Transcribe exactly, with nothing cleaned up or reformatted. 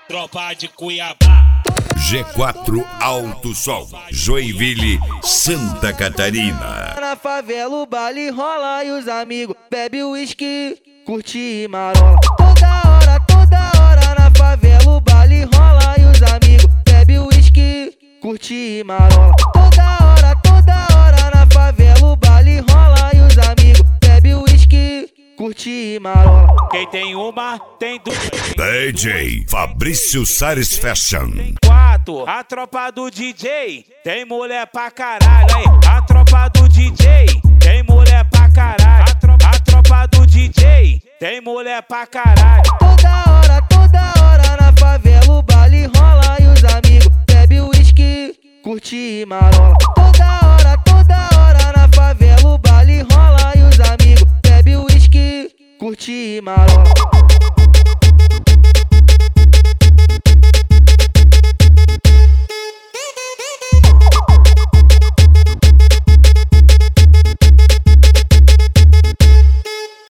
Tropa de Cuiabá. G quatro Alto Sol, Joinville, Santa Catarina. Na favela o baile rola e os amigos bebe uísque, curte e marola. Toda hora, toda hora na favela o baile rola e os amigos bebe uísque, curte e marola. Toda hora, toda hora na favela o baile rola e os amigos bebe uísque, curte e marola. Quem tem uma, tem duas. D J Fabrício Sares Fashion. Quatro, a tropa do D J tem mulher pra caralho. Aí, a tropa do D J tem mulher pra caralho. A tropa, a tropa do D J tem mulher pra caralho. Toda hora, toda hora na favela o baile rola e os amigos bebe uísque, curte e marola. Toda hora, toda hora na favela o baile rola e os amigos bebe uísque, curte e marola.